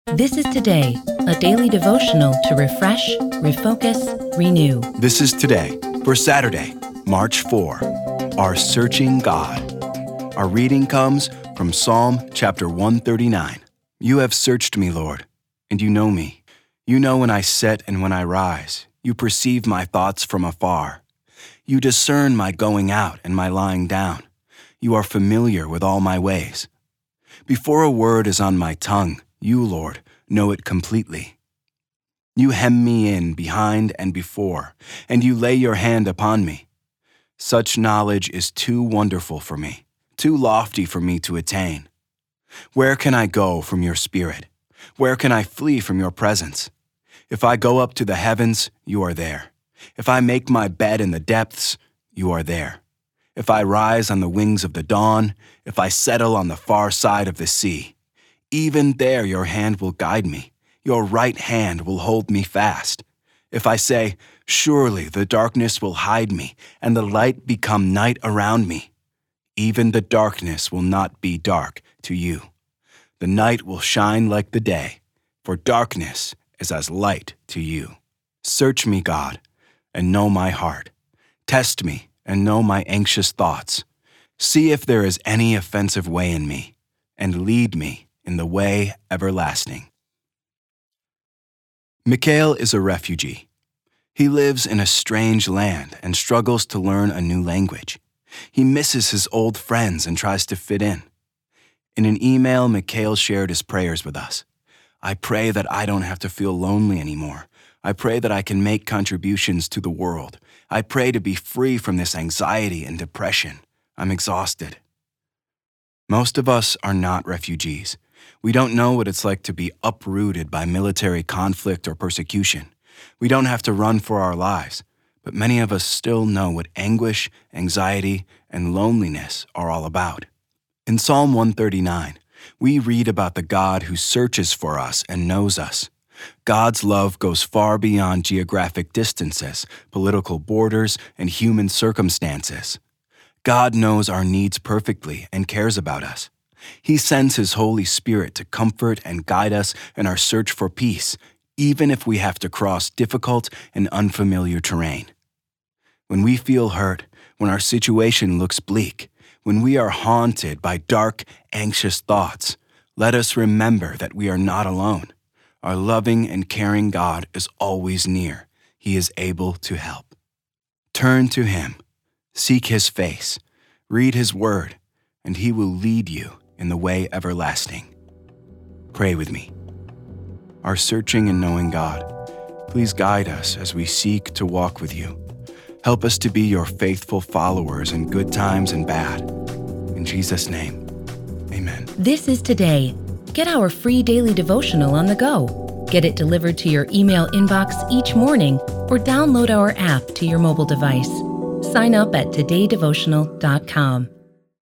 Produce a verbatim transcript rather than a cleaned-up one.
This is Today, a daily devotional to refresh, refocus, renew. This is Today for Saturday, March fourth, our Searching God. Our reading comes from Psalm chapter one thirty-nine. You have searched me, Lord, and you know me. You know when I sit and when I rise. You perceive my thoughts from afar. You discern my going out and my lying down. You are familiar with all my ways. Before a word is on my tongue, you, Lord, know it completely. You hem me in behind and before, and you lay your hand upon me. Such knowledge is too wonderful for me, too lofty for me to attain. Where can I go from your spirit? Where can I flee from your presence? If I go up to the heavens, you are there. If I make my bed in the depths, you are there. If I rise on the wings of the dawn, if I settle on the far side of the sea, even there your hand will guide me. Your right hand will hold me fast. If I say, surely the darkness will hide me, and the light become night around me, even the darkness will not be dark to you. The night will shine like the day, for darkness is as light to you. Search me, God, and know my heart. Test me and know my anxious thoughts. See if there is any offensive way in me, and lead me in the way everlasting. Mikhail is a refugee. He lives in a strange land and struggles to learn a new language. He misses his old friends and tries to fit in. In an email, Mikhail shared his prayers with us. I pray that I don't have to feel lonely anymore. I pray that I can make contributions to the world. I pray to be free from this anxiety and depression. I'm exhausted. Most of us are not refugees. We don't know what it's like to be uprooted by military conflict or persecution. We don't have to run for our lives, but many of us still know what anguish, anxiety, and loneliness are all about. In Psalm one thirty-nine, we read about the God who searches for us and knows us. God's love goes far beyond geographic distances, political borders, and human circumstances. God knows our needs perfectly and cares about us. He sends His Holy Spirit to comfort and guide us in our search for peace, even if we have to cross difficult and unfamiliar terrain. When we feel hurt, when our situation looks bleak, when we are haunted by dark, anxious thoughts, let us remember that we are not alone. Our loving and caring God is always near. He is able to help. Turn to Him, seek His face, read His word, and He will lead you in the way everlasting. Pray with me. Our searching and knowing God, please guide us as we seek to walk with you. Help us to be your faithful followers in good times and bad. In Jesus' name, amen. This is Today. Get our free daily devotional on the go. Get it delivered to your email inbox each morning or download our app to your mobile device. Sign up at today devotional dot com.